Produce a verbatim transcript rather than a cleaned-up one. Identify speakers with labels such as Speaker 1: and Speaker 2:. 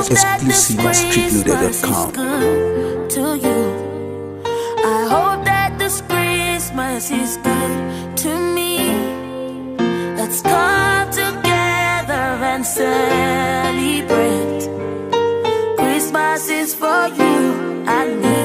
Speaker 1: Exclusive at street loader dot com.
Speaker 2: To you, I hope that this Christmas is good to me. Let's come together and celebrate. Christmas is for you and me.